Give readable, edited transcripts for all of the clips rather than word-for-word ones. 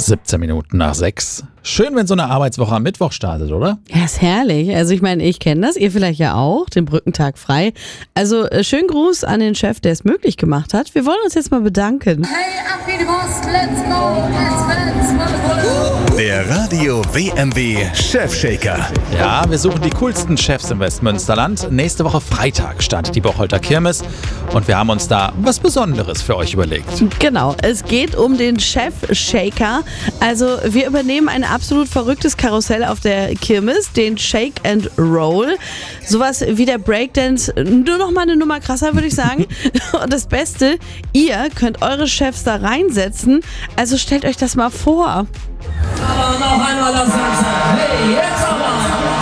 17 Minuten nach 6. Schön, wenn so eine Arbeitswoche am Mittwoch startet, oder? Ja, ist herrlich. Also ich meine, ich kenne das, ihr vielleicht ja auch, den Brückentag frei. Also schönen Gruß an den Chef, der es möglich gemacht hat. Wir wollen uns jetzt mal bedanken. Hey, Affi, die Boss, let's go, let's. Der Radio WMW Chefshaker. Ja, wir suchen die coolsten Chefs im Westmünsterland. Nächste Woche Freitag startet die Bocholter Kirmes und wir haben uns da was Besonderes für euch überlegt. Genau, es geht um den Chefshaker. Also wir übernehmen ein absolut verrücktes Karussell auf der Kirmes, den Shake and Roll. Sowas wie der Breakdance, nur noch mal eine Nummer krasser, würde ich sagen. Und das Beste, ihr könnt eure Chefs da reinsetzen. Also stellt euch das mal vor. Aber noch einmal das Ganze. Hey, jetzt aber!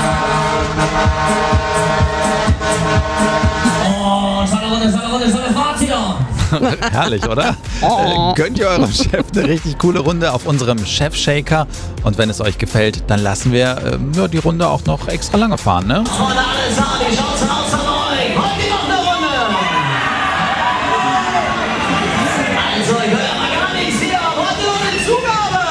Oh, schöne Fahrt hier! Herrlich, oder? Gönnt ihr eurem Chef eine richtig coole Runde auf unserem Chefshaker. Und wenn es euch gefällt, dann lassen wir die Runde auch noch extra lange fahren, ne? Freunde, alles an, die Chance raus von euch! Heute noch eine Runde! Also, ich höre mal gar nichts hier, heute noch eine Zugabe!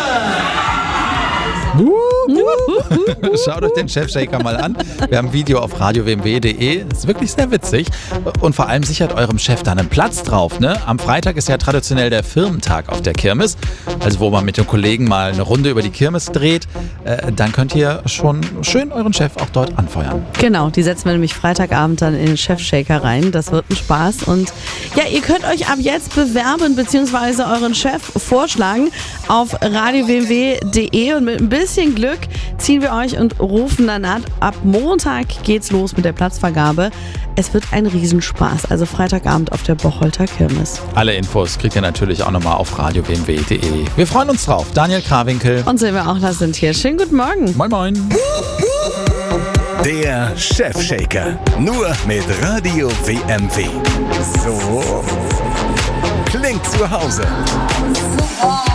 Schaut euch den Chefshaker mal an. Wir haben ein Video auf radiowmw.de. Ist wirklich sehr witzig. Und vor allem sichert eurem Chef dann einen Platz drauf. Ne? Am Freitag ist ja traditionell der Firmentag auf der Kirmes. Also wo man mit den Kollegen mal eine Runde über die Kirmes dreht. Dann könnt ihr schon schön euren Chef auch dort anfeuern. Genau, die setzen wir nämlich Freitagabend dann in den Chefshaker rein. Das wird ein Spaß. Und ja, ihr könnt euch ab jetzt bewerben bzw. euren Chef vorschlagen auf radiowmw.de. Und mit ein bisschen Glück ziehen wir euch und rufen dann an. Ab Montag geht's los mit der Platzvergabe. Es wird ein Riesenspaß. Also Freitagabend auf der Bocholter Kirmes. Alle Infos kriegt ihr natürlich auch nochmal auf radiowmw.de. Wir freuen uns drauf. Daniel Krawinkel Und Silvia Auchler sind hier. Schönen guten Morgen. Moin Moin. Der Chefshaker. Nur mit Radio WMW. So klingt zu Hause. Super.